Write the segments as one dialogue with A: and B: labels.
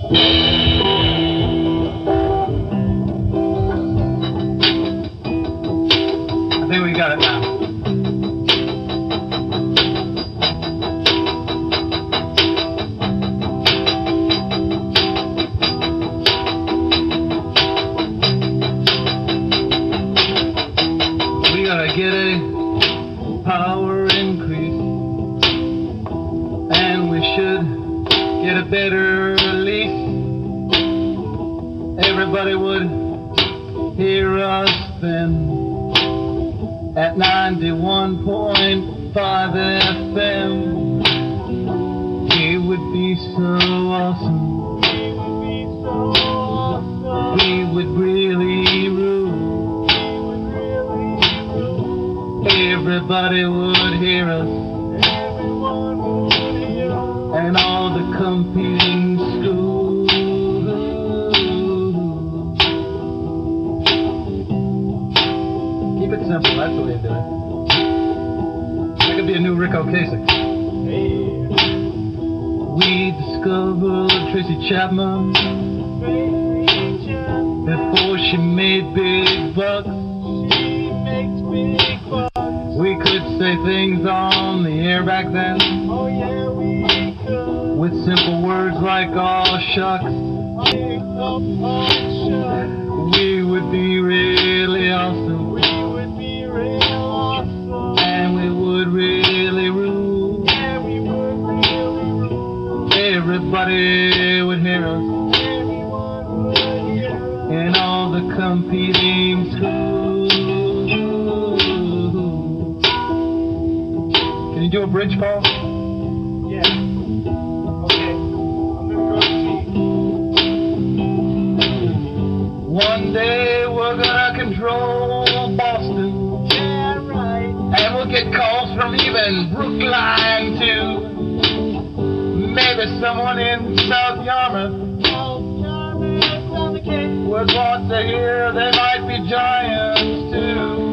A: I think we got it now. We gotta get a power increase, and we should get a better lease. Everybody would hear us then at 91.5 FM. It would be so awesome. We would really rule. Everybody would hear us, and all the competing schools. Keep it simple, that's the way to do it. That could be a new Rick Ocasek. We discovered Tracy Chapman before she made big bucks. We could say things on the air back then, with simple words like "aw shucks." We would be really awesome, and we would really rule. Everybody would hear us in all the competing schools. Can you do a bridge, Paul?
B: Yeah. Okay. I'm gonna go see.
A: One day we're gonna control Boston.
B: Yeah, right.
A: And we'll get calls from even Brookline too. Maybe someone in South Yarmouth would want to hear they might be giants too.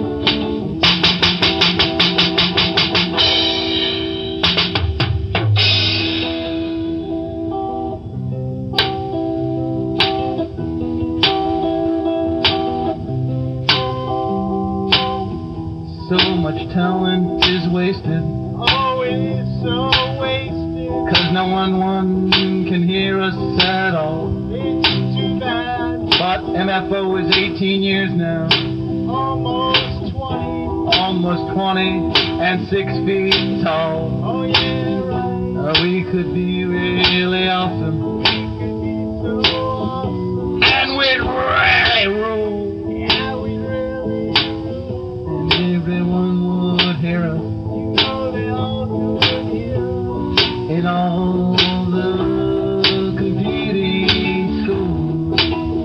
A: So much talent is wasted.
B: Oh, it is so wasted.
A: 'Cause no one can hear us at all.
B: It's too bad.
A: But MFO is 18 years now.
B: Almost 20.
A: Almost 20 and 6 feet tall.
B: Oh, yeah, right.
A: We could be really awesome.
B: We could be so awesome.
A: And we'd really rule.
B: Yeah, we really
A: And everyone would hear us
B: You know they all could hear us.
A: in all the competing schools.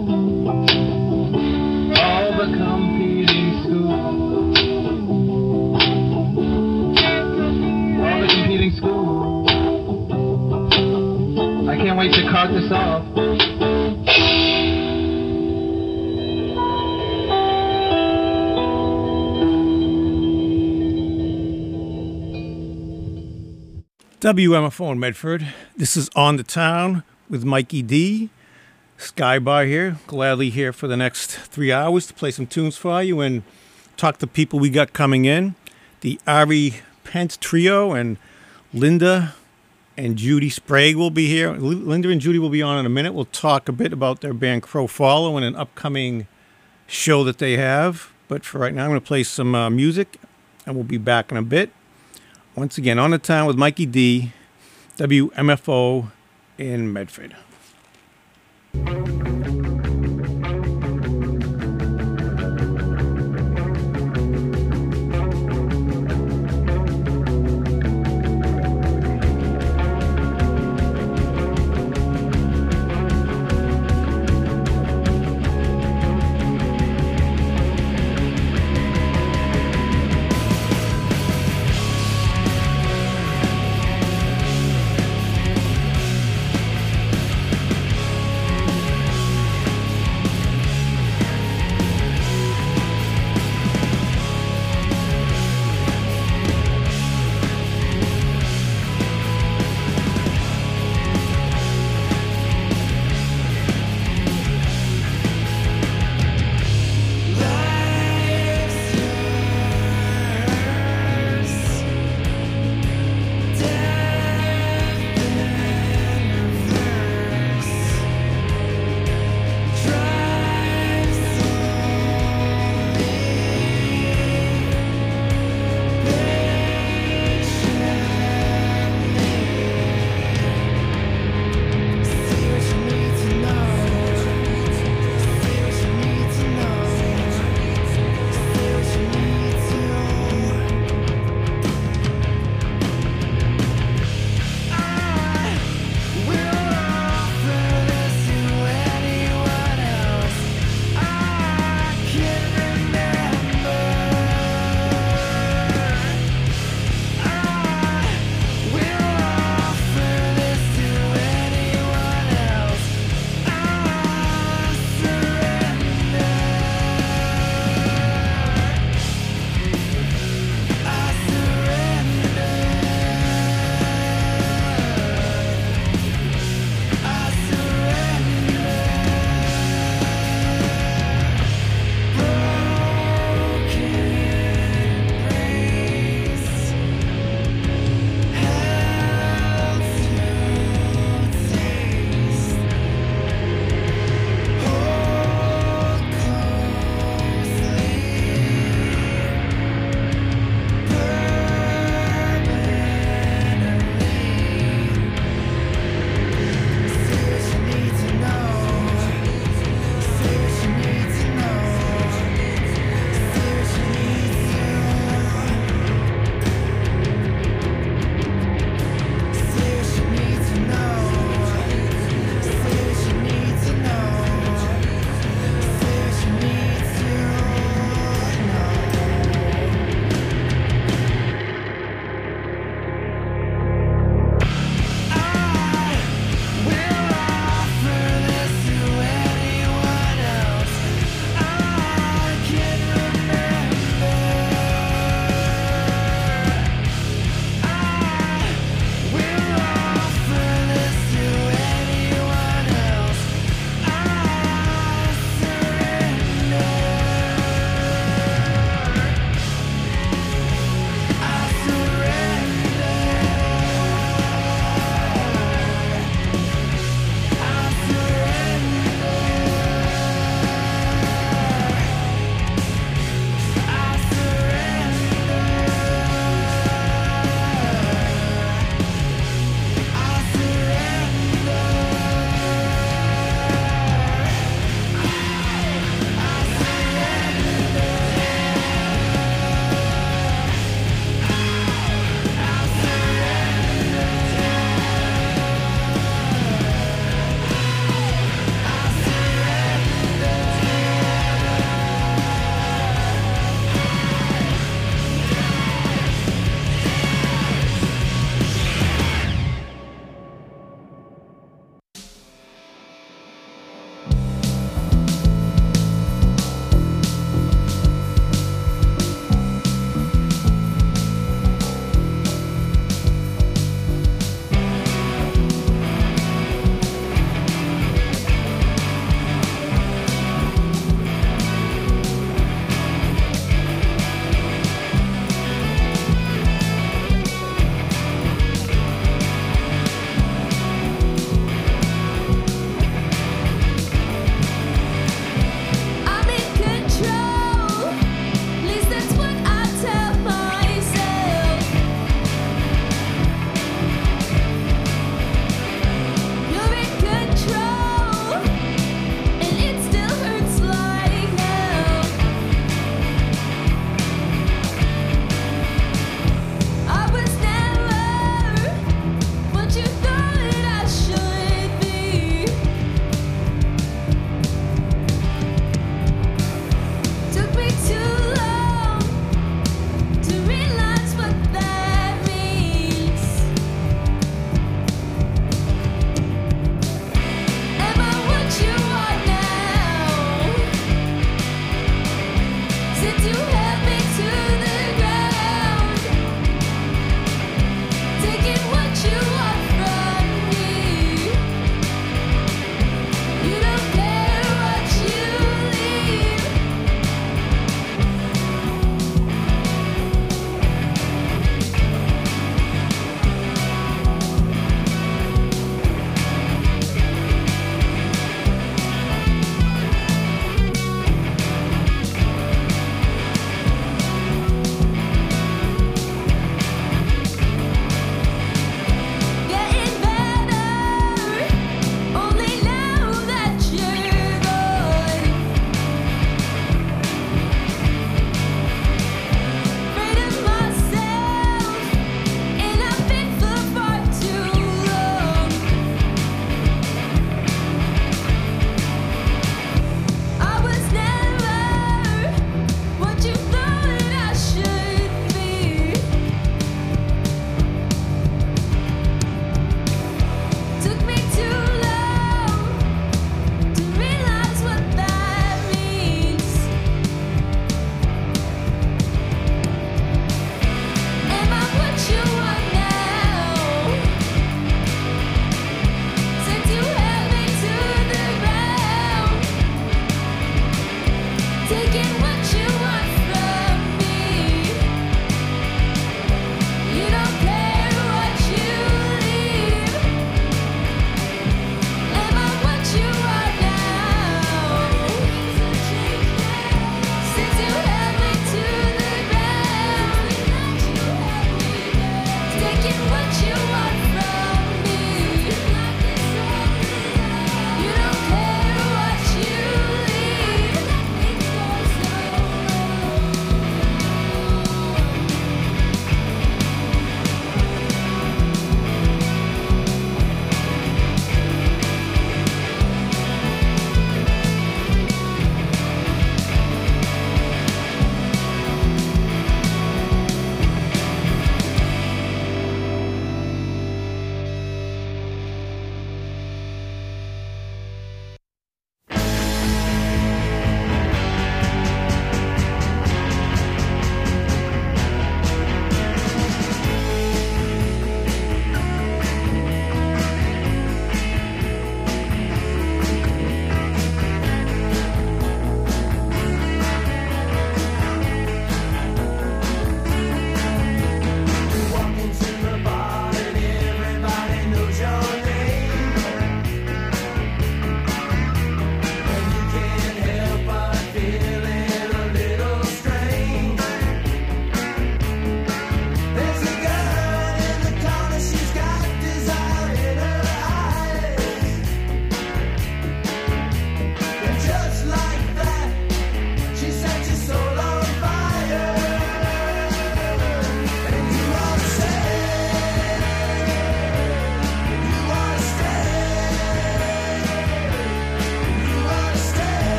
A: All the competing schools. All the competing schools. I can't wait to cart this off. WMFO in Medford. This is On the Town with Mikey D. Skybar here. Gladly here for the next 3 hours to play some tunes for you and talk to people we got coming in. The Ari Pence Trio and Linda and Judy Sprague will be here. Linda and Judy will be on in a minute. We'll talk a bit about their band Crow Follow and an upcoming show that they have. But for right now, I'm going to play some music, and we'll be back in a bit. Once again, On the Town with Mikey D, WMFO in Medford.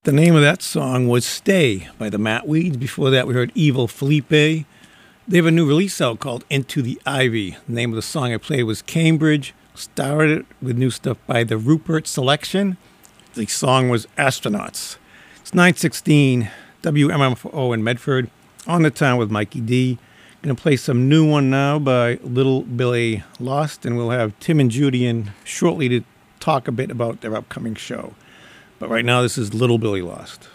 A: The name of that song was Stay by the Matt Weeds. Before that, we heard Evil Felipe. They have a new release out called Into the Ivy. The name of the song I played was Cambridge. Started with new stuff by the Rupert Selection. The song was Astronauts. It's 9:16, WMFO in Medford, on the town with Mikey D. Going to play some new one now by Little Billy Lost, and we'll have Tim and Judy in shortly to talk a bit about their upcoming show. But right now, this is Little Billy Lost.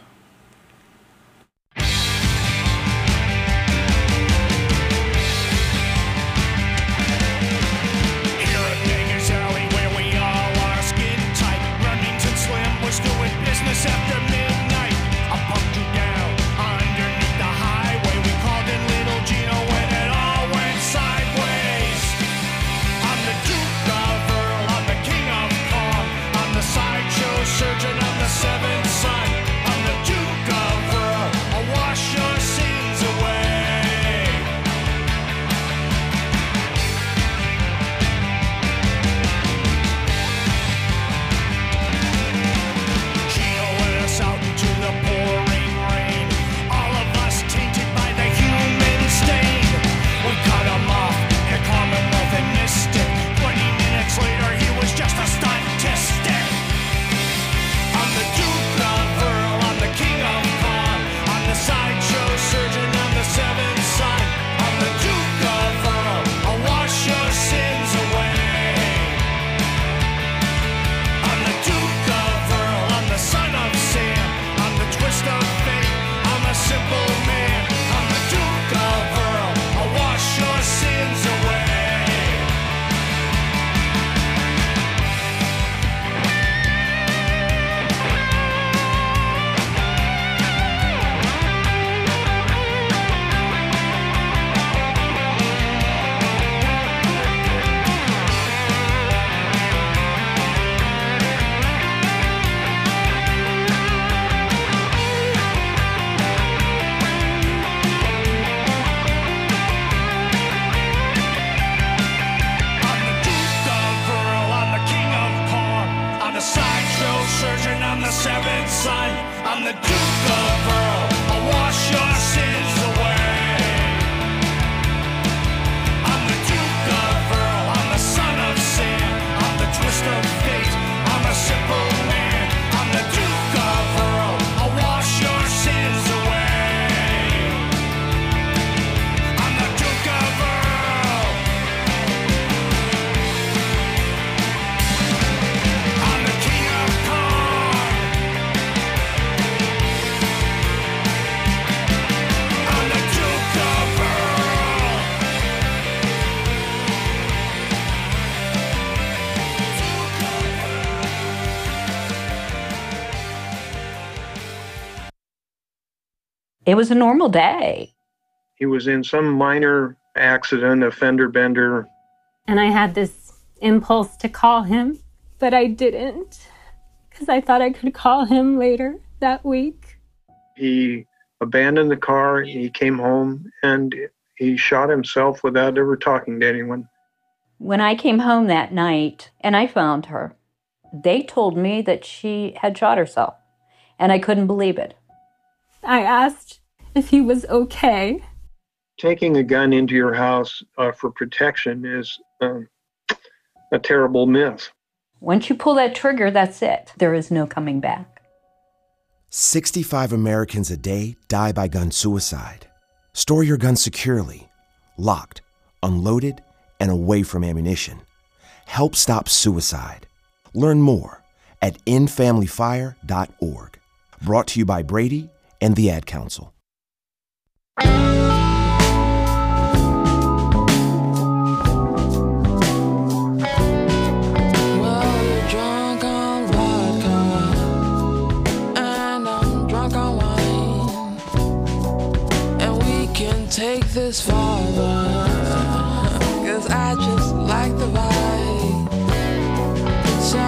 C: After midnight, I bumped you down underneath the highway. We called in Little Gino when it all went sideways. I'm the Duke of Earl, I'm the King of Kong, I'm the sideshow surgeon, I'm the seventh son. I'm the Duke of Earl, I'll wash your sins away. Out into the pouring rain, all of us tainted by the human stain. We cut him off at Commonwealth and Mystic. 20 minutes later, he was just a statistic. I'm the Duke of Earl, I'm the King of Kong, I'm the sideshow surgeon, I'm the seventh son. I'm the Duke of Earl, I'll wash your sins away. I'm the Duke of Earl, I'm the son of Sam, I'm the twist of fate, I'm a simple man. I'm the Duke of Earl, I'll wash your sins away. Surgeon, I'm the seventh son. I'm the Duke of Earl, I'll wash your sins away. I'm the Duke of Earl, I'm the son of Sam, I'm the twist of fate, I'm a simple man. I'm the Duke of Earl, I'll wash your sins away. I'm the Duke of Earl, I'm the King of Kong.
D: It was a normal day.
E: He was in some minor accident, a fender bender.
F: And I had this impulse to call him, but I didn't, because I thought I could call him later that week.
E: He abandoned the car, he came home, and he shot himself without ever talking to anyone.
D: When I came home that night and I found her, they told me that she had shot herself, and I couldn't believe it.
F: I asked if he was okay.
E: Taking a gun into your house for protection is a terrible myth.
D: Once you pull that trigger, that's it. There is no coming back.
G: 65 Americans a day die by gun suicide. Store your gun securely, locked, unloaded, and away from ammunition. Help stop suicide. Learn more at endfamilyfire.org. Brought to you by Brady and the Ad Council.
H: Take this farther, 'cause I just like the vibe. So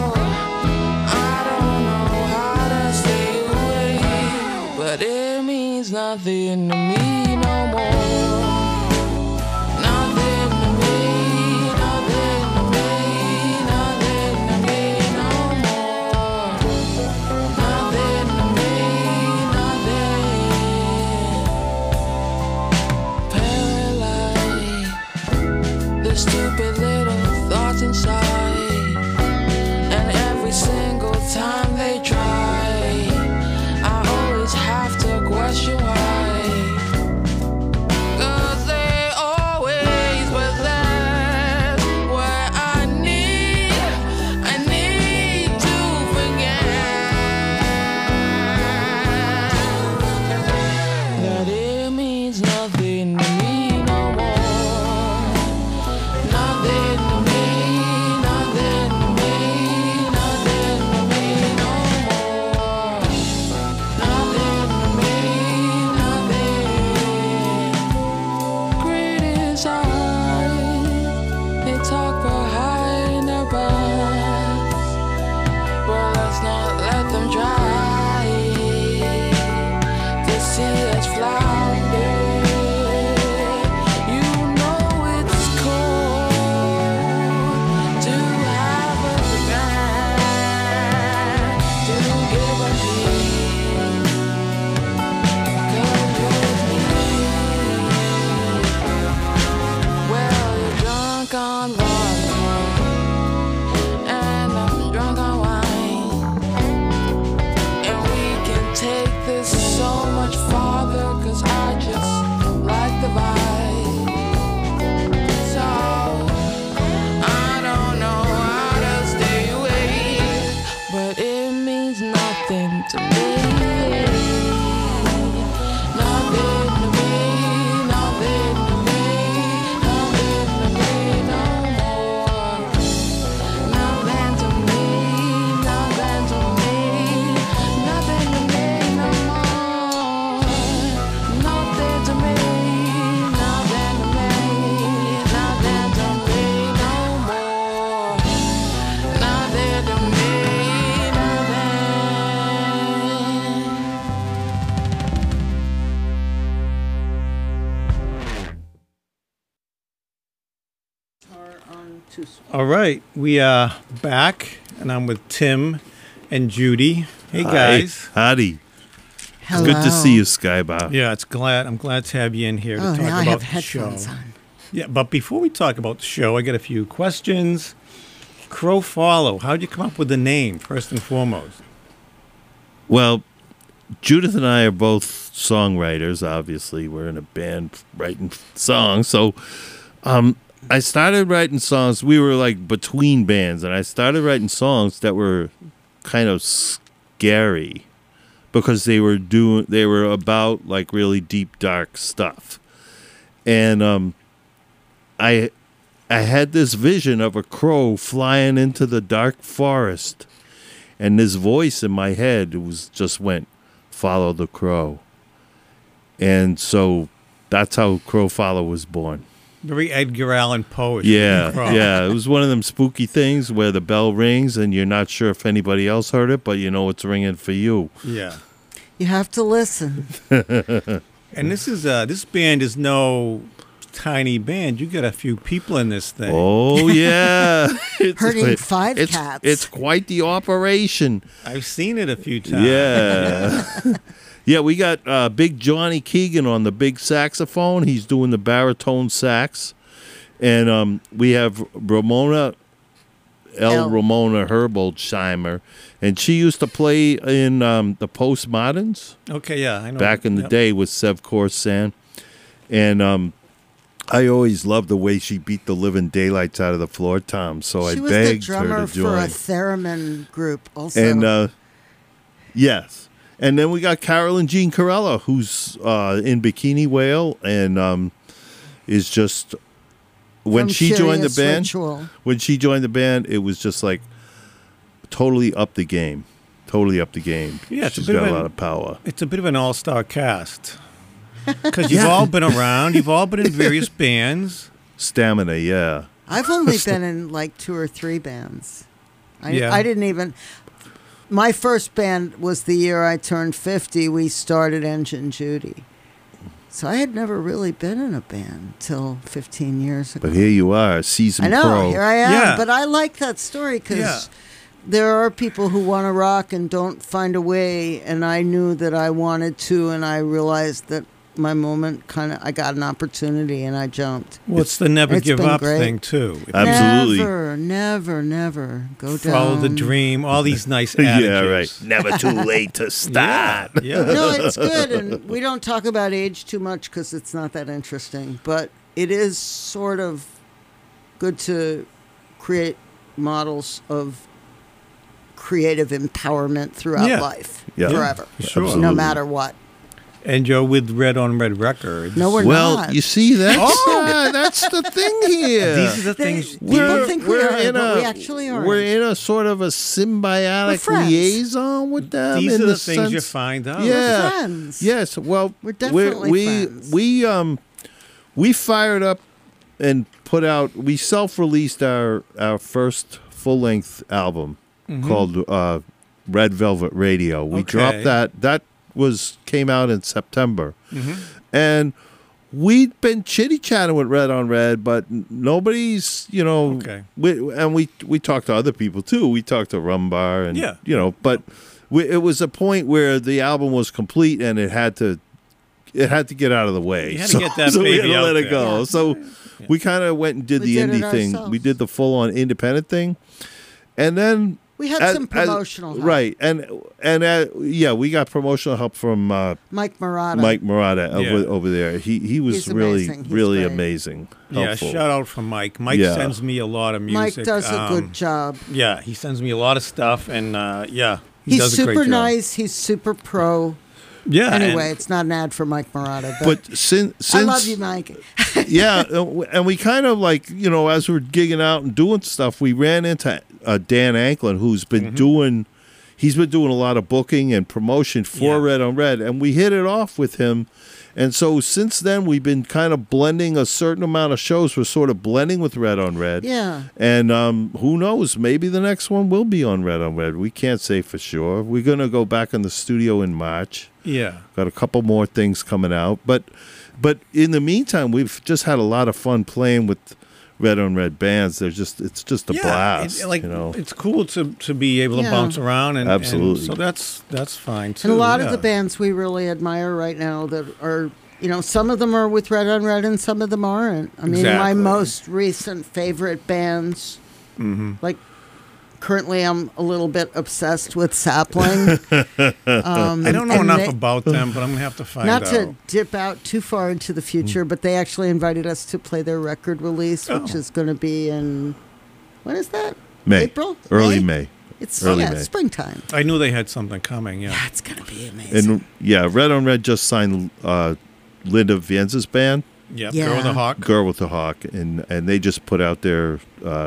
H: I don't know how to stay away, but it means nothing to me no more. Nothing to me, nothing to me, nothing to me no more. Nothing to much farther, 'cause I just like the vibe. So I don't know how to stay away, but it means nothing to me. Nothing to me, nothing to me, nothing to me no more. Nothing to me, nothing to me, nothing to me no more. Nothing to me, nothing to me, nothing to me no more. Nothing to me, nothing.
A: All right, we are back, and I'm with Tim and Judy. Hey, guys.
I: Hi. Howdy.
J: Hello.
I: It's good to see you, Skybar.
A: Yeah, I'm glad to have you in here to
J: Oh,
A: talk
J: now I
A: about
J: have
A: the show.
J: headphones on.
A: Yeah, but before we talk about the show, I got a few questions. Crow Follow, how'd you come up with the name, first and foremost?
I: Well, Judith and I are both songwriters, obviously. We're in a band writing songs. So I started writing songs. We were like between bands, and I started writing songs that were kind of scary because they were about like really deep, dark stuff. And I had this vision of a crow flying into the dark forest, and this voice in my head went, "Follow the crow." And so that's how Crow Follow was born.
A: Very Edgar Allan Poe.
I: Yeah, yeah. It was one of them spooky things where the bell rings and you're not sure if anybody else heard it, but you know it's ringing for you.
A: Yeah.
J: You have to listen.
A: And this band is no tiny band. You got a few people in this thing.
I: Oh yeah,
J: Herding five
I: it's,
J: cats.
I: It's quite the operation.
A: I've seen it a few times.
I: Yeah. Yeah, we got Big Johnny Keegan on the big saxophone. He's doing the baritone sax. And we have Ramona Herboldsheimer. And she used to play in the Postmoderns.
A: Okay, yeah, I know.
I: Back in the day with Sev Corsan. And I always loved the way she beat the living daylights out of the floor tom. So I
J: She was
I: begged
J: the
I: her
J: drummer
I: to
J: for
I: join.
J: a theremin group also.
I: And yes. And then we got Carolyn Jean Corella, who's in Bikini Whale, and is just when
J: From
I: she joined the
J: Curious
I: band.
J: Ritual.
I: When she joined the band, it was just like totally up the game. Totally up the game.
A: Yeah, it's a
I: she's
A: bit
I: got
A: of
I: a
A: an-
I: lot of power.
A: It's a bit of an all-star cast. Because you've all been around. You've all been in various bands.
I: Stamina, yeah.
J: I've only been in like 2 or 3 bands.
A: Yeah.
J: I didn't even. My first band was the year I turned 50. We started Engine Judy. So I had never really been in a band till 15 years ago.
I: But here you are, seasoned
J: I know,
I: pro.
J: here I am.
A: Yeah.
J: But I like that story because
A: Yeah.
J: there are people who want to rock and don't find a way. And I knew that I wanted to, and I realized that my moment I got an opportunity and I jumped.
A: Well, it's the never
J: It's
A: give
J: been
A: up
J: great.
A: thing, too.
I: Absolutely.
J: Never go down.
A: Follow the dream. All these nice attitudes.
I: Yeah, right. Never too late to start.
A: Yeah.
J: No, it's good, and we don't talk about age too much because it's not that interesting. But it is sort of good to create models of creative empowerment throughout
A: Yeah.
J: life,
I: Yeah.
J: forever,
A: Sure.
J: no
I: Absolutely.
J: matter what.
A: And you're with Red on Red Records.
J: No, we're
I: Well,
J: not.
I: you see, that's the thing here.
A: These are the
J: They-
A: things.
J: people think we are, but we actually aren't.
I: We're in a sort of a
J: We're
I: symbiotic
J: friends.
I: liaison with them.
A: These
I: in
A: are the
I: the
A: things you
I: sense-
A: find out.
I: Yeah.
J: friends.
I: Yes. Well,
J: We're definitely friends.
I: we fired up and put out. We self-released our first full-length album called Red Velvet Radio. We
A: Okay.
I: dropped that. That came out in September, and we'd been chitty-chatting with Red on Red, but nobody's,
A: Okay.
I: we talked to other people too. We talked to Rumbar and,
A: Yeah.
I: but it was a point where the album was complete and it had to get out of the way.
A: You had to get that
I: so we had
A: baby
I: to
A: out
I: let it
A: there.
I: go.
J: Yeah.
I: So we kind of went and did
J: We
I: the
J: did it
I: indie thing.
J: ourselves.
I: We did the full-on independent thing. And then
J: We had some promotional help.
I: Right, and yeah, we got promotional help from
J: Mike Murata.
I: Mike Murata
A: Yeah.
I: over there. He was
J: He's
I: really
J: amazing. He's
I: really
J: great.
I: amazing.
A: Yeah,
I: Helpful.
A: shout out from Mike. Mike
I: Yeah.
A: sends me a lot of music.
J: Mike does a good job.
A: Yeah, he sends me a lot of stuff, and yeah, he
J: He's
A: does a great
J: super
A: job.
J: nice. He's super pro.
A: Yeah.
J: Anyway,
A: and-
J: it's not an ad for Mike Murata,
I: But since
J: I love you, Mike.
I: yeah, and we kind of like, as we're gigging out and doing stuff, we ran into Dan Anklin, who's been doing a lot of booking and promotion for
A: Yeah.
I: Red on Red, and we hit it off with him. And so since then, we've been kind of blending a certain amount of shows. We're sort of blending with Red on Red.
J: Yeah.
I: And who knows? Maybe the next one will be on Red on Red. We can't say for sure. We're going to go back in the studio in March.
A: Yeah.
I: Got a couple more things coming out. But in the meantime, we've just had a lot of fun playing with Red on Red bands. It's just a blast.
A: It's cool to be able to
J: Yeah.
A: bounce around and
I: Absolutely.
A: so that's fine too.
J: And a lot of
A: yeah.
J: the bands we really admire right now that are, some of them are with Red on Red and some of them aren't. I mean, my
A: Exactly.
J: most recent favorite bands, like currently I'm a little bit obsessed with Sapling.
A: I don't know
J: and
A: enough
J: they-
A: about them, but I'm gonna have to find
J: Not
A: out.
J: to dip out too far into the future, but they actually invited us to play their record release, which is going to be in, when is that?
I: May.
J: April?
I: Early May.
J: It's
I: Early May.
J: springtime.
A: I knew they had something coming. Yeah.
J: That's going to be amazing.
I: And yeah, Red on Red just signed Linda Vienza's band,
A: Yep.
J: Yeah.
A: Girl with a Hawk.
I: Girl with the Hawk, and they just put out their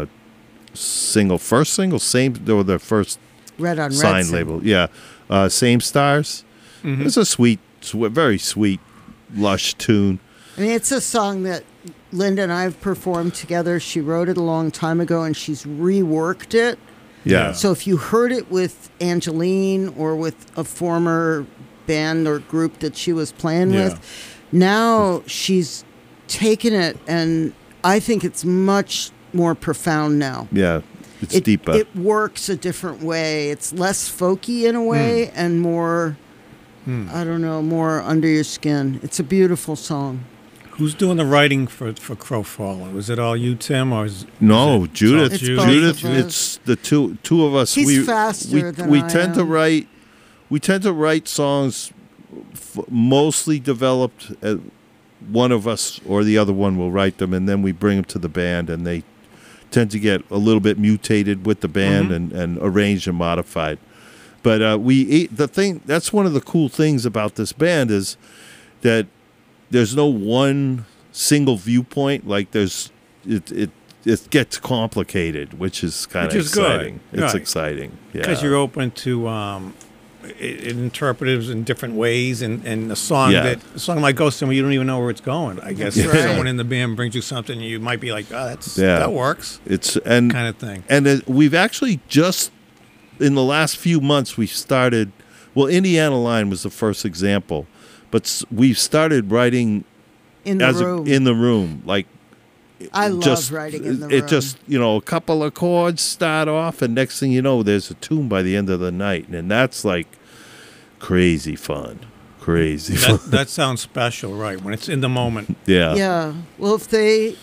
I: first single, or their first
J: Red on Red.
I: signed
J: single.
I: label. Yeah, Same Stars.
A: Mm-hmm.
I: It's a very sweet, lush tune.
J: I mean, it's a song that Linda and I have performed together. She wrote it a long time ago, and she's reworked it.
I: Yeah.
J: So if you heard it with Angeline or with a former band or group that she was playing
A: Yeah.
J: with, now she's taken it, and I think it's much more profound now.
I: Yeah, it's deeper.
J: It works a different way. It's less folky in a way and more, I don't know, more under your skin. It's a beautiful song.
A: Who's doing the writing for Crowfall? Was it all you, Tim, or is
I: No,
A: is it
I: Judith.
A: all
J: It's
A: Judy?
J: both
I: Judith.
J: of us.
I: It's the two of us.
J: He's faster than
I: we
J: I
I: tend to
J: am.
I: write. We tend to write songs mostly developed. One of us or the other one will write them, and then we bring them to the band, and they tend to get a little bit mutated with the band and arranged and modified. But that's one of the cool things about this band is that there's no one single viewpoint. Like it gets complicated, which is kind of
A: Which is good.
I: exciting. It's
A: Right.
I: exciting. Yeah.
A: because you're open to interpretatives in different ways, and a song
I: Yeah.
A: a song like Ghost Town, you don't even know where it's going. I guess if
J: Right.
A: someone in the band brings you something, you might be like, "Oh,
I: Yeah.
A: that works,"
I: It's
A: kind of thing.
I: And we've actually just in the last few months we started. Well, Indiana Line was the first example, but we've started writing
J: In the room.
I: in the room. Like
J: I love
I: just
J: writing in the room.
I: it just a couple of chords start off, and next thing you know, there's a tune by the end of the night, and that's like crazy fun. Crazy fun.
A: That sounds special, right? When it's in the moment.
I: Yeah.
J: Yeah. Well, if they,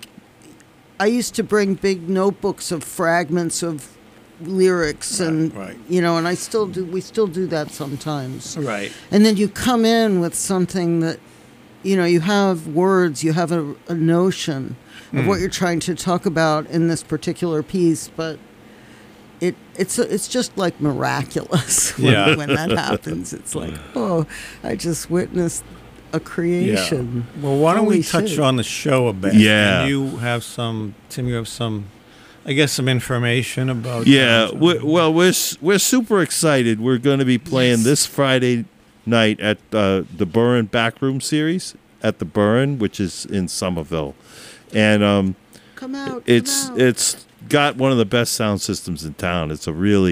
J: I used to bring big notebooks of fragments of lyrics and,
A: right.
J: and we still do that sometimes.
A: Right.
J: And then you come in with something that, you have words, you have a notion of what you're trying to talk about in this particular piece, but it's just like miraculous
A: Yeah.
J: when that happens. It's like, oh, I just witnessed a creation.
A: Yeah. Well, why don't we
J: Holy
A: touch
J: shit.
A: on the show a bit?
I: Yeah.
A: And you have some I guess some information about.
I: Yeah, we're super excited. We're going to be playing this Friday night at the Burren Backroom Series at the Burren, which is in Somerville, and
J: Come out.
I: it's got one of the best sound systems in town. It's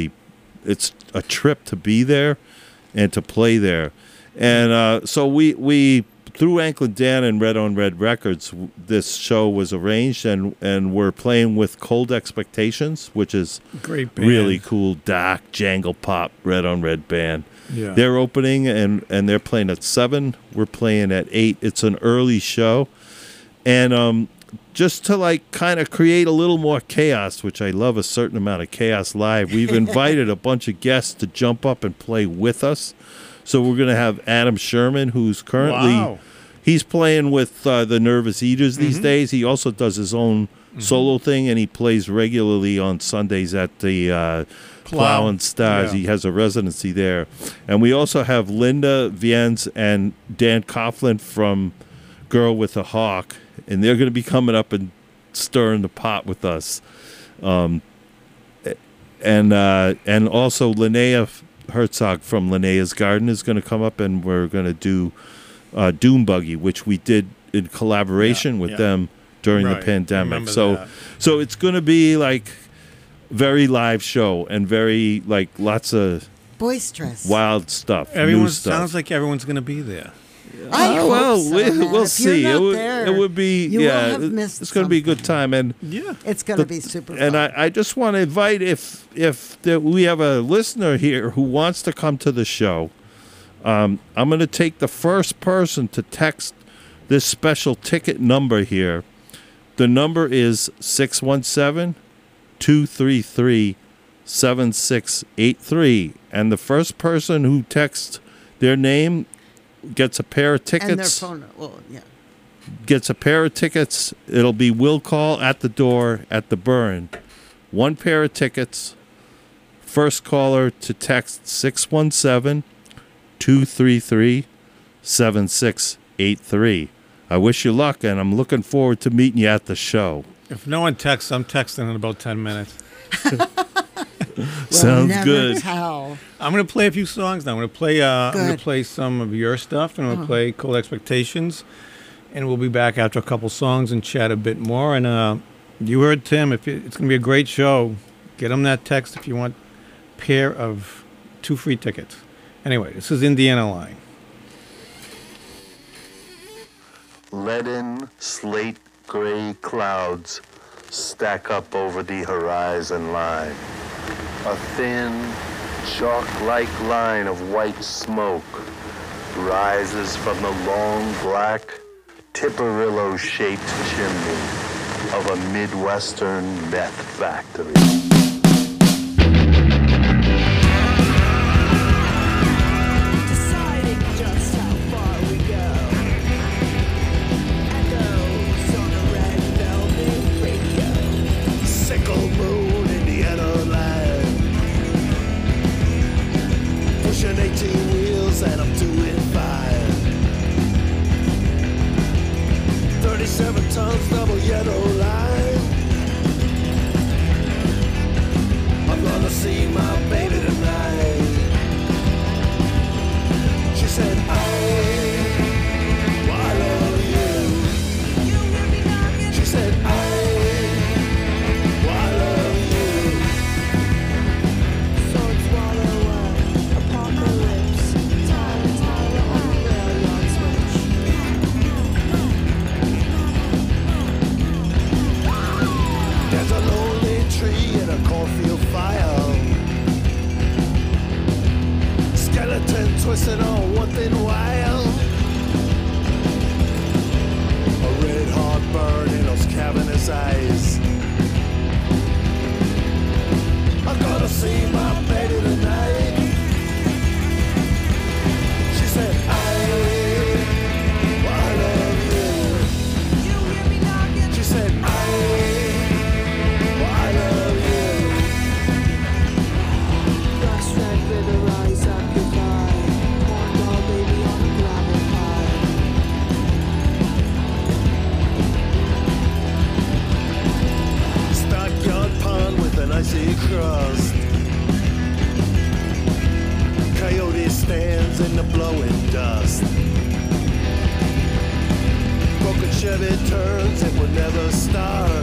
I: a trip to be there and to play there, and so we through Anklin Dan and Red on Red Records, this show was arranged, and we're playing with Cold Expectations, which is
A: great band.
I: really cool, dark, jangle pop, Red on Red band.
A: Yeah.
I: They're opening, and they're playing at 7. We're playing at 8. It's an early show. And just to like kind of create a little more chaos, which I love a certain amount of chaos live, we've invited a bunch of guests to jump up and play with us. So we're going to have Adam Sherman, who's currently, he's playing with the Nervous Eaters these days. He also does his own solo thing, and he plays regularly on Sundays at the Plow and Stars. He has a residency there. And we also have Linda Viens and Dan Coughlin from Girl with a Hawk, and they're going to be coming up and stirring the pot with us. And also Linnea Herzog from Linnea's Garden is going to come up, and we're going to do Doom Buggy, which we did in collaboration with them during the pandemic. So it's going to be like very live show and very like lots of
J: boisterous,
I: wild stuff.
A: Everyone
I: stuff.
A: Sounds like everyone's going to be there.
J: I hope so,
I: we'll see.
J: It
I: would be it's going to be a good time, and
J: it's going to be super fun.
I: And I just want to invite if we have a listener here who wants to come to the show, I'm going to take the first person to text this special ticket number here. The number is 617-233-7683, and the first person who texts their name gets a pair of tickets.
J: And their phone. Well, yeah.
I: Gets a pair of tickets. It'll be will call at the door at the Burn. One pair of tickets. First caller to text 617-233-7683. I wish you luck, and I'm looking forward to meeting you at the show.
A: If no one texts, I'm texting in about 10 minutes.
I: Sounds good.
J: Tell.
A: I'm going to play a few songs now. I'm going to play some of your stuff, and I'm going to play Cold Expectations, and we'll be back after a couple songs and chat a bit more. And you heard Tim. It's going to be a great show. Get him that text if you want a pair of 2 free tickets. Anyway, this is Indiana Line.
K: Leaden, slate gray clouds stack up over the horizon line. A thin, chalk-like line of white smoke rises from the long, black, Tipperillo-shaped chimney of a Midwestern meth factory.
C: Pushing 18 wheels and I'm doing fine. 37 tons, double yellow line. I'm gonna see my baby tonight. She said, I love you. She said, I love you. So it's apocalypse. Tyler on the rail switch. There's a lonely tree and a cornfield fire. Skeleton twisted on one thin wire. A red hot burn in those cavernous eyes. I'm gonna see my baby tonight. She said, I love you. She said, I love you. Rust red river rise up goodbye. Corn doll baby on a gravel pile. Stockyard pond with an icy crust. Coyote stands in the blowing dust. Broken Chevy turns, it will never start.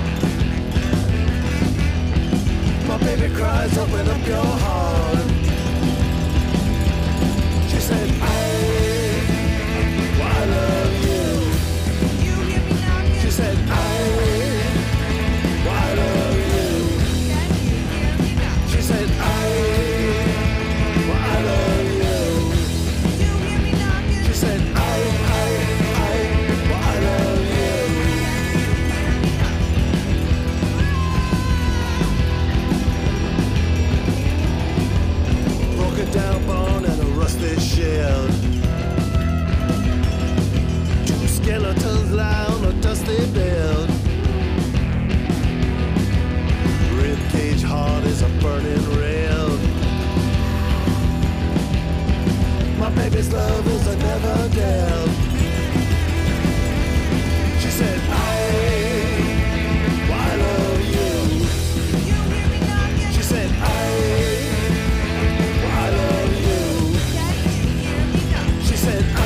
C: My baby cries, open up your heart. She said, I love you. She said, I love you. She said, I love you. She said, I love you. baby's love is a never dealt. She said, I love you. She said, I love you. She said, I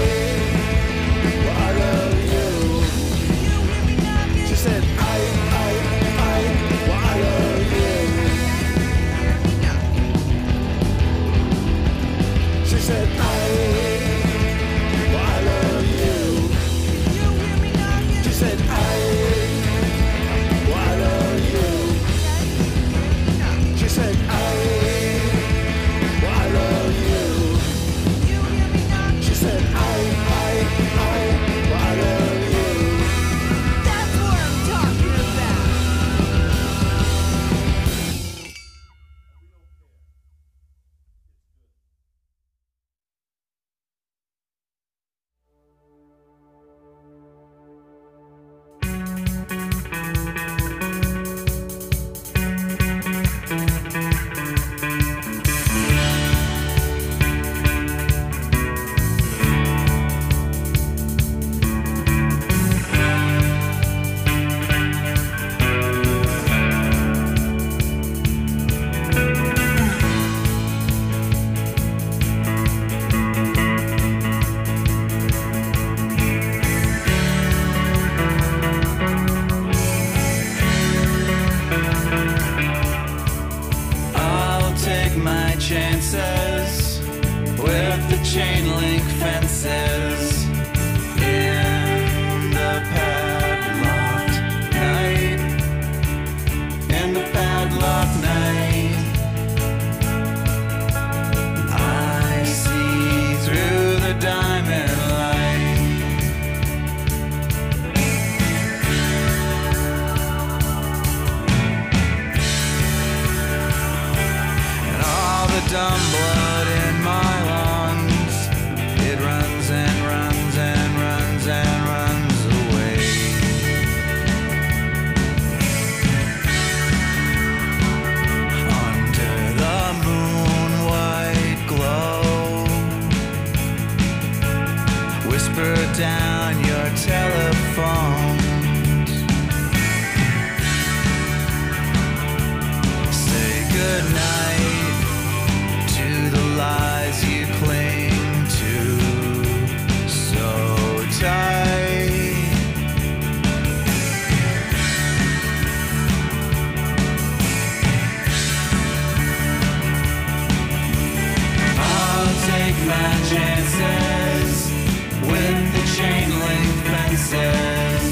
C: love you. She said, I love you. She said, I love you. She said, I love you. She said, I love you. She said, I love you. That's what I'm talking about.
L: I'll take my chances with the chain link fences in the padlocked night. In the padlocked night, I see through the diamond light. And all the dumb blood in my lungs, it runs and runs and runs and runs away. Under the moon white glow, whisper down your telephones. Say goodnight to the lies you cling to so tight. I'll take my chances with the chain link fences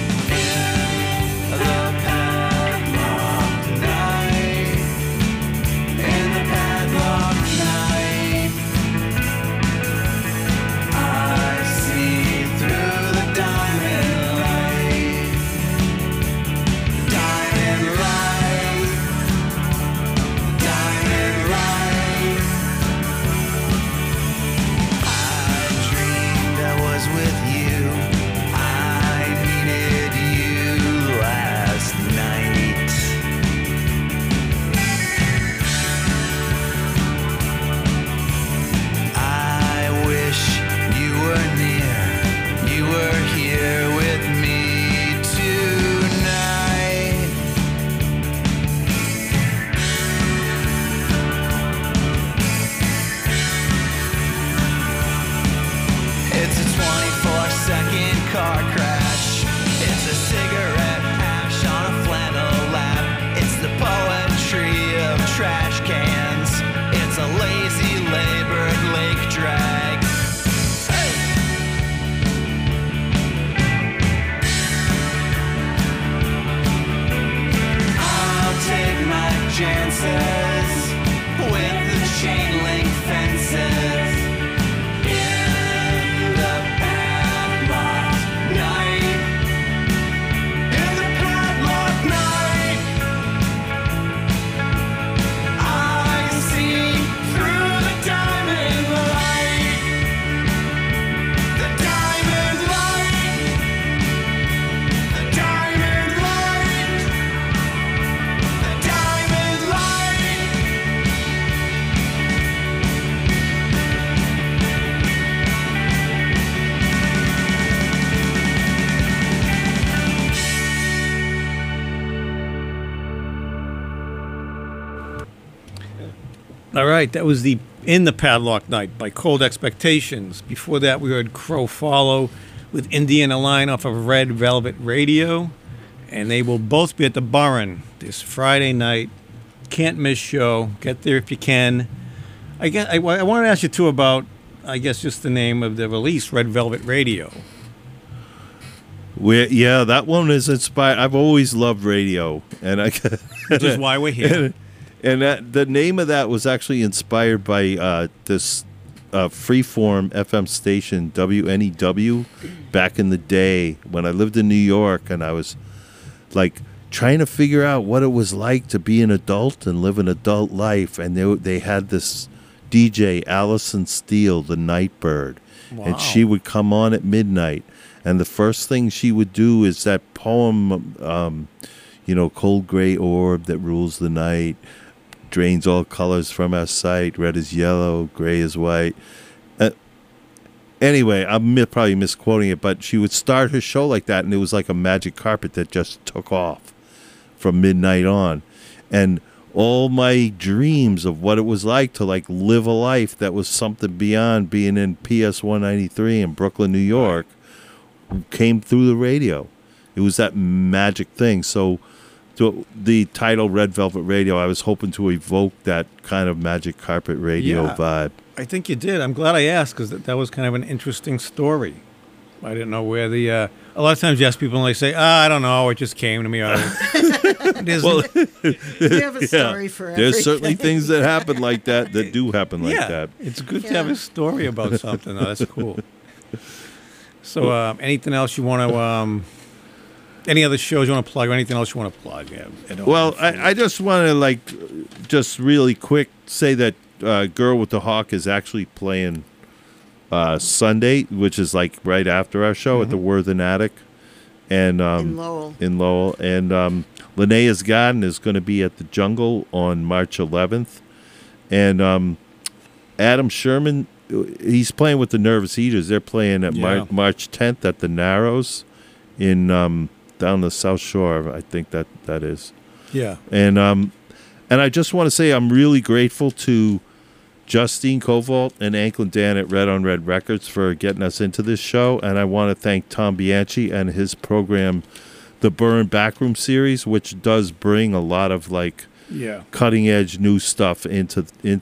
L: in the padlocked night. In the padlocked night, I see through the diamond light. Diamond light, diamond light. I dreamed I was with you. I needed you last night. I wish you were near, you were here with me tonight. It's a 24-second car crash. It's a cigarette ash on a flannel lap. It's the poetry of trash cans. It's a lazy labored lake drag. Hey! I'll take my chances with the chain link fences in the padlocked night.
A: All right, that was the In the Padlock Night by Cold Expectations. Before that, we heard Crow Follow with Indiana Line off of Red Velvet Radio. And they will both be at the Burren this Friday night. Can't miss show. Get there if you can. I want to ask you, too, about, I guess, just the name of the release, Red Velvet Radio.
I: Yeah, that one is inspired. I've always loved radio.
A: Which is why we're here.
I: And the name of that was actually inspired by this freeform FM station, WNEW, back in the day when I lived in New York, and I was like trying to figure out what it was like to be an adult and live an adult life. And they had this DJ, Allison Steele, the Nightbird, and she would come on at midnight. And the first thing she would do is that poem, cold gray orb that rules the night, drains all colors from our sight, red is yellow, gray is white. Anyway, I'm probably misquoting it, but she would start her show like that, and it was like a magic carpet that just took off from midnight on. And all my dreams of what it was like to like live a life that was something beyond being in PS 193 in Brooklyn, New York, came through the radio. It was that magic thing. So the title Red Velvet Radio, I was hoping to evoke that kind of magic carpet radio vibe.
A: I think you did. I'm glad I asked because that was kind of an interesting story. I didn't know where the... a lot of times you ask people and they say, I don't know, it just came to me.
J: You have a story for everything.
I: There's certainly things that happen like that do happen like that.
A: It's good to have a story about something. That's cool. So anything else you want to... any other shows you want to plug or anything else you want to plug?
I: Well, I just want to, just really quick say that Girl with the Hawk is actually playing Sunday, which is like right after our show at the Worthen Attic. And,
J: in Lowell.
I: And Linnea's Garden is going to be at the Jungle on March 11th. And Adam Sherman, he's playing with the Nervous Eaters. They're playing at March 10th at the Narrows in... down the South Shore, I think that is.
A: Yeah.
I: And I just want to say I'm really grateful to Justine Kovault and Anklin Dan at Red on Red Records for getting us into this show. And I want to thank Tom Bianchi and his program, the Burn Backroom Series, which does bring a lot of cutting edge new stuff into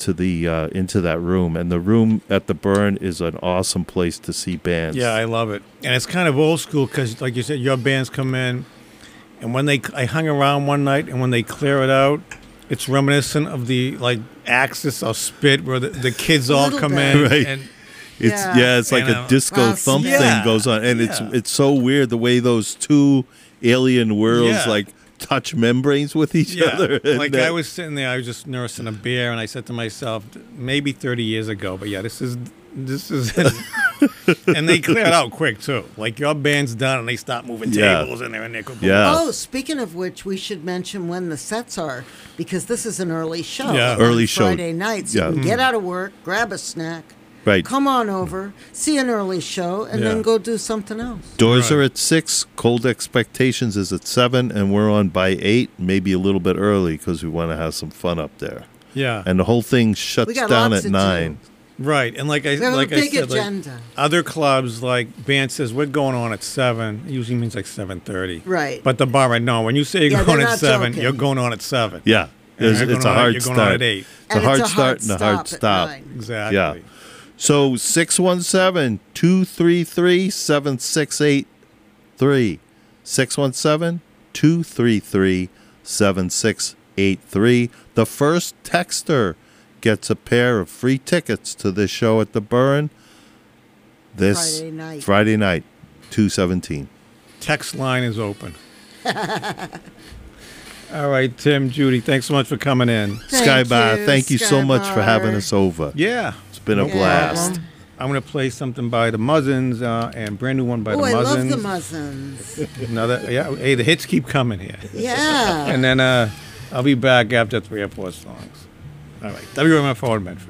I: that room. And the room at the Burn is an awesome place to see bands.
A: Yeah, I love it. And it's kind of old school because, like you said, your bands come in, and when I hung around one night, and when they clear it out, it's reminiscent of the Axis or Spit where the kids all come in.
I: Right.
A: And
I: it's like a disco thump thing goes on, and it's so weird the way those two alien worlds touch membranes with each other.
A: I was sitting there, I was just nursing a beer, and I said to myself, maybe 30 years ago, but this is it. And they clear it out quick too. Like your band's done, and they stop moving tables in there, and
J: Oh, speaking of which, we should mention when the sets are, because this is an early show.
I: Yeah, early show
J: Friday night, so you can get out of work, grab a snack.
I: Right.
J: Come on over, see an early show, and then go do something else.
I: Doors are at 6. Cold Expectations is at 7, and we're on by 8, maybe a little bit early because we want to have some fun up there.
A: Yeah.
I: And the whole thing shuts down at 9.
A: Right, and like I said, other clubs band says we're going on at 7. It usually means 7:30.
J: Right.
A: But the bar, no. When you say you're going at 7, you're going on at 7.
I: Yeah. It's a hard start.
A: You're going on at 8.
I: It's a hard start and a hard stop.
A: Exactly.
I: Yeah. So 617-233-7683. 617-233-7683. The first texter gets a pair of free tickets to this show at the Burn this Friday night, 2/17.
A: Text line is open. All right, Tim, Judy, thanks so much for coming in.
I: Skybar, thank you so much for having us over.
A: Yeah.
I: It's been a blast.
A: I'm going to play something by the Muzzins and a brand new one by the Muzzins.
J: I love the Muzzins.
A: Hey, the hits keep coming here.
J: Yeah.
A: And then I'll be back after 3 or 4 songs. All right. WMFO in Medford.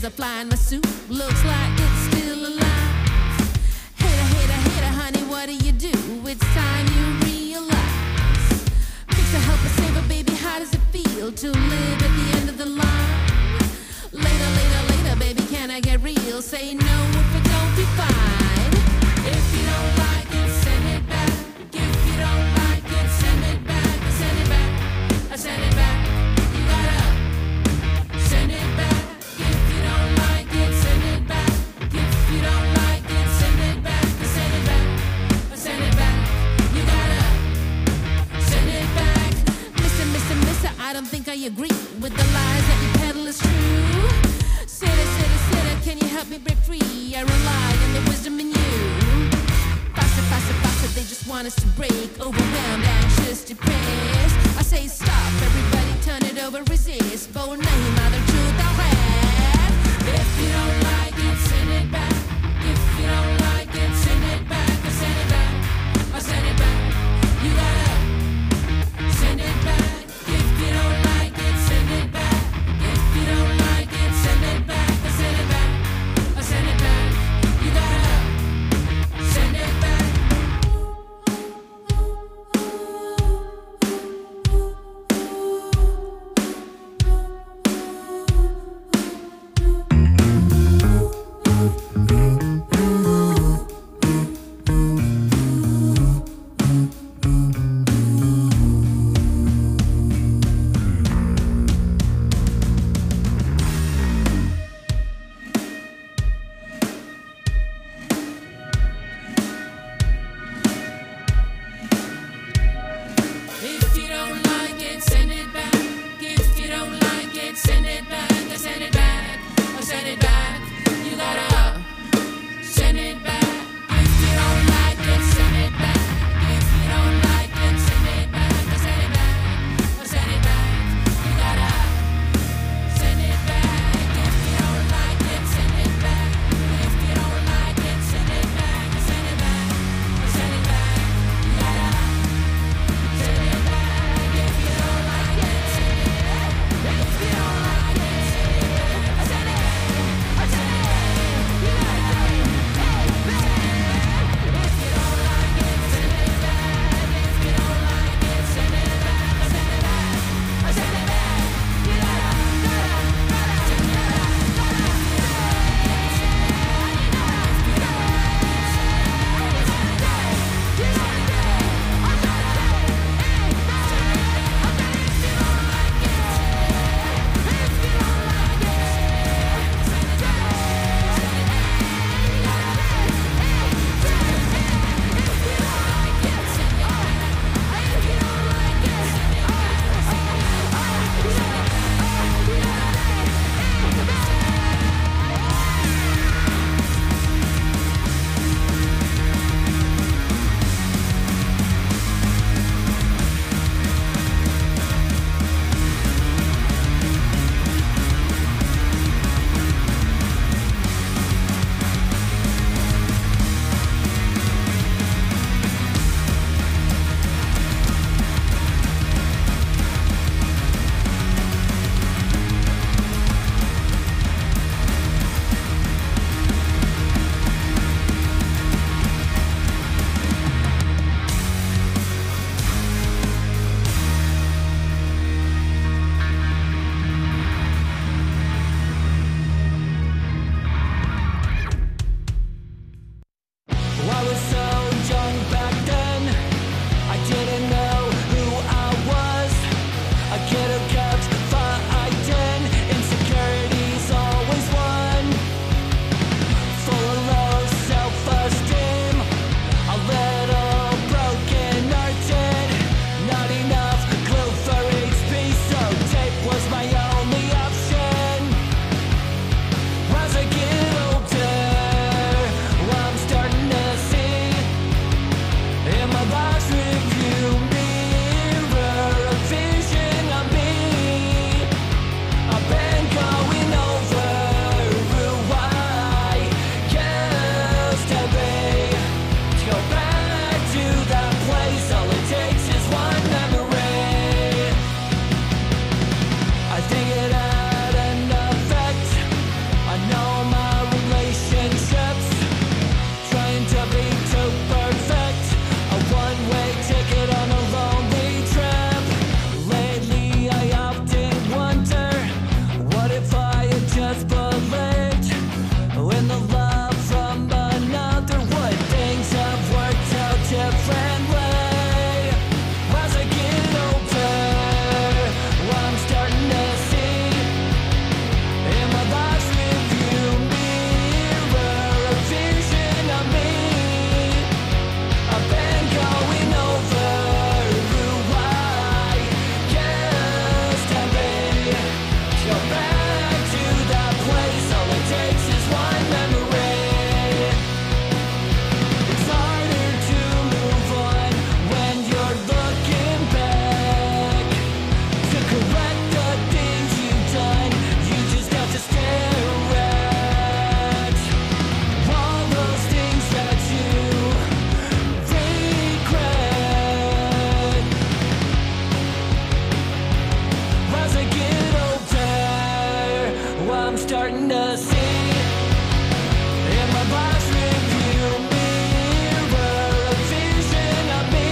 M: a fly in my suit. Looks like it's still alive. Hater, hater, hater, honey, what do you do? It's time you realize. Fix a help a saver, baby, how does it feel to live at the end of the line? Later, later, later, baby, can I get real? Say no if it don't be fine. If you don't like it, send it back. If you don't like it, send it back. Send it back. I send it back. You gotta send it back. If you don't like it, send it back. If you don't like it, send it back. Send it back. I send it back. You gotta send it back. Mister, I don't think I agree
L: starting to see in my box review mirror a vision of me.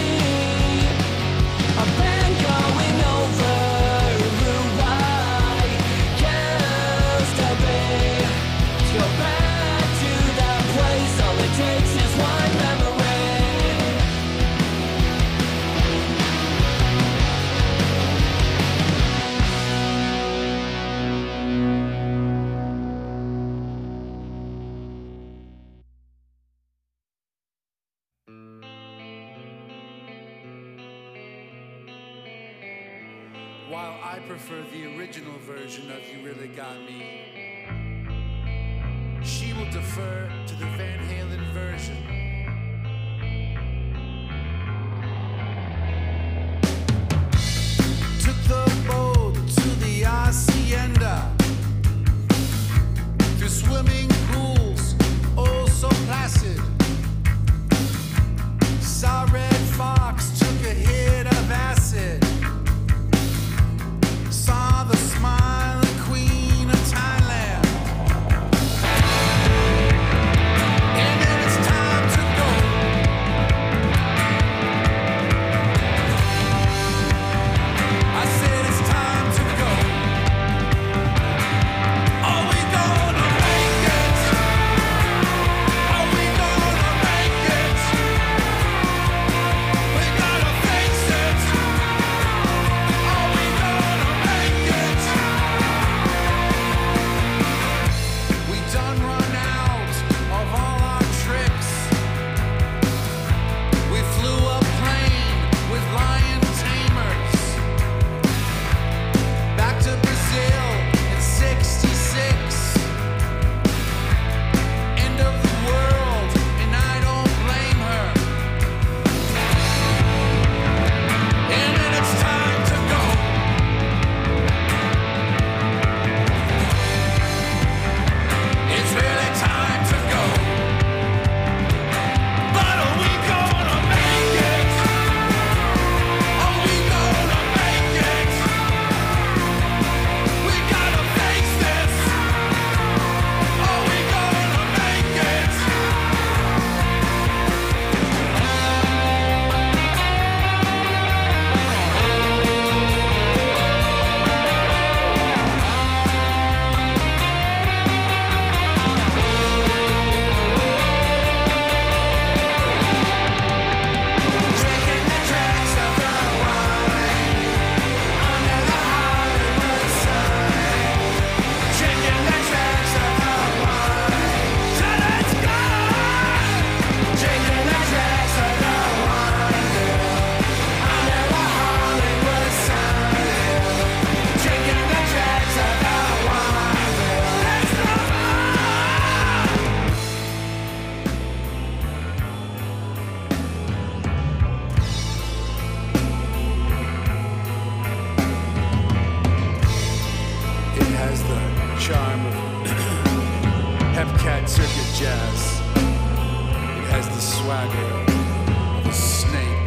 L: A plan going over who I used to be. Let's go back to that place. All it takes is one memory.
N: While I prefer the original version of You Really Got Me, she will defer to the Van Halen version. Took the boat to the hacienda, through swimming pools, oh so placid. Saw Red Fox, took a hit of acid. Saw the smiling queen of Thailand. And then it's time to go. I said it's time to go. Are we gonna make it? Are we gonna make it? We gotta face it. Are we gonna make it? We done run out of all our tricks. We flew a plane with lion tamers back to Brazil in '66. End of the world, and I don't blame her. And then it's time to go. It's really time to go. But are we gonna make it? Are we gonna make it? We gotta face this. Are we gonna make it? Drinking the dregs of the wine under the Hollywood sign. Drinking the dregs of the wine. So let's go. Drinking the dregs of the wine, girl, under the Hollywood sign. Drinking the dregs of the wine, girl. Let's go. It has the charm of Hepcat Circuit Jazz. It has the swagger of a snake.